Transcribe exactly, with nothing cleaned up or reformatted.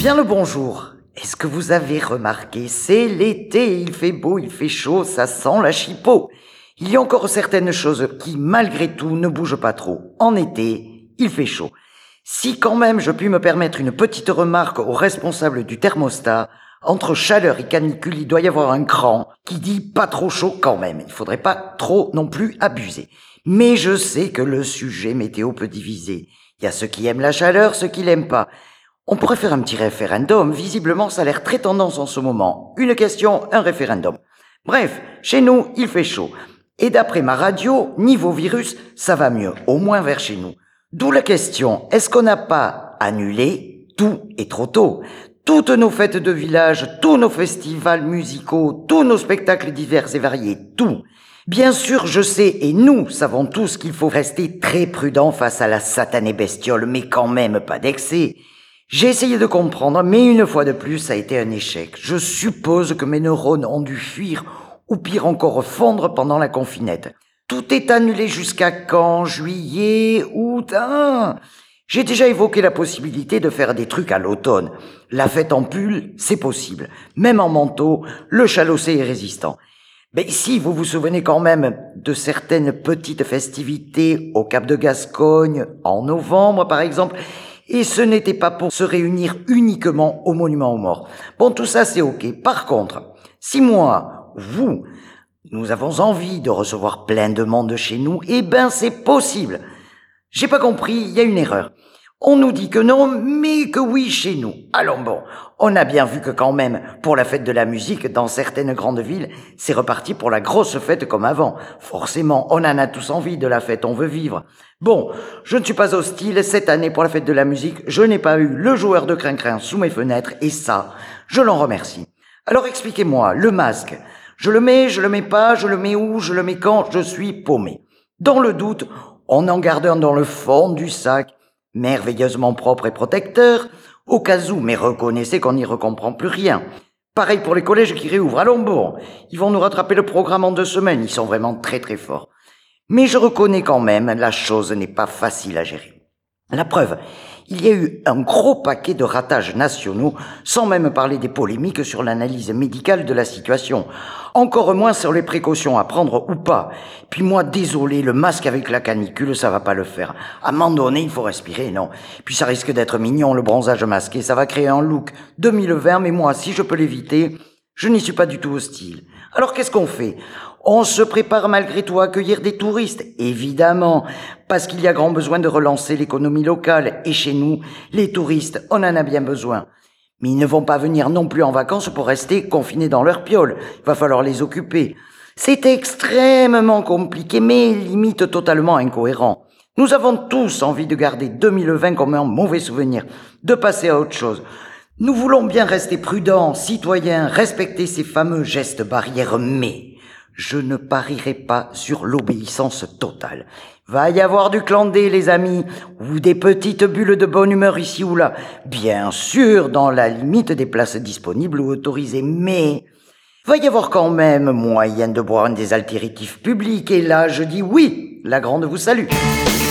Bien le bonjour. Est-ce que vous avez remarqué, c'est l'été, il fait beau, il fait chaud, ça sent la chipot. Il y a encore certaines choses qui, malgré tout, ne bougent pas trop. En été, il fait chaud. Si quand même je puis me permettre une petite remarque aux responsables du thermostat, entre chaleur et canicule, il doit y avoir un cran qui dit pas trop chaud quand même. Il faudrait pas trop non plus abuser. Mais je sais que le sujet météo peut diviser. Il y a ceux qui aiment la chaleur, ceux qui l'aiment pas. On pourrait faire un petit référendum. Visiblement, ça a l'air très tendance en ce moment. Une question, un référendum. Bref, chez nous, il fait chaud. Et d'après ma radio, niveau virus, ça va mieux, au moins vers chez nous. D'où la question, est-ce qu'on n'a pas annulé tout et trop tôt? Toutes nos fêtes de village, tous nos festivals musicaux, tous nos spectacles divers et variés, tout. Bien sûr, je sais, et nous savons tous qu'il faut rester très prudent face à la satanée bestiole, mais quand même pas d'excès. J'ai essayé de comprendre, mais une fois de plus, ça a été un échec. Je suppose que mes neurones ont dû fuir, ou pire encore fondre pendant la confinette. Tout est annulé jusqu'à quand? Juillet? Août? Ah, j'ai déjà évoqué la possibilité de faire des trucs à l'automne. La fête en pull, c'est possible. Même en manteau, le chalossé est résistant. Mais si vous vous souvenez quand même de certaines petites festivités au Cap de Gascogne, en novembre par exemple, et ce n'était pas pour se réunir uniquement au monument aux morts. Bon, tout ça c'est ok. Par contre, si moi, vous, nous avons envie de recevoir plein de monde chez nous, eh ben c'est possible. J'ai pas compris, il y a une erreur. On nous dit que non, mais que oui chez nous. Allons bon, on a bien vu que quand même, pour la fête de la musique, dans certaines grandes villes, c'est reparti pour la grosse fête comme avant. Forcément, on en a tous envie de la fête, on veut vivre. Bon, je ne suis pas hostile, cette année pour la fête de la musique, je n'ai pas eu le joueur de crin-crin sous mes fenêtres, et ça, je l'en remercie. Alors expliquez-moi, le masque, je le mets, je le mets pas, je le mets où, je le mets quand, je suis paumé. Dans le doute, on en garde un dans le fond du sac, merveilleusement propre et protecteur, au cas où, mais reconnaissez qu'on n'y recomprend plus rien. Pareil pour les collèges qui réouvrent, allons bon, ils vont nous rattraper le programme en deux semaines, ils sont vraiment très très forts. Mais je reconnais quand même, la chose n'est pas facile à gérer. La preuve, il y a eu un gros paquet de ratages nationaux, sans même parler des polémiques sur l'analyse médicale de la situation. Encore moins sur les précautions à prendre ou pas. Puis moi, désolé, le masque avec la canicule, ça va pas le faire. À un moment donné, il faut respirer, non? Puis ça risque d'être mignon, le bronzage masqué, ça va créer un look deux mille vingt, mais moi, si je peux l'éviter, je n'y suis pas du tout hostile. Alors qu'est-ce qu'on fait? On se prépare malgré tout à accueillir des touristes, évidemment, parce qu'il y a grand besoin de relancer l'économie locale, et chez nous, les touristes, on en a bien besoin. Mais ils ne vont pas venir non plus en vacances pour rester confinés dans leur piole. Il va falloir les occuper. C'est extrêmement compliqué, mais limite totalement incohérent. Nous avons tous envie de garder deux mille vingt comme un mauvais souvenir, de passer à autre chose. Nous voulons bien rester prudents, citoyens, respecter ces fameux gestes barrières, mais je ne parierai pas sur l'obéissance totale. Va y avoir du clandé, les amis, ou des petites bulles de bonne humeur ici ou là. Bien sûr, dans la limite des places disponibles ou autorisées, mais va y avoir quand même moyen de boire des altéritifs publics. Et là, je dis oui, la grande vous salue.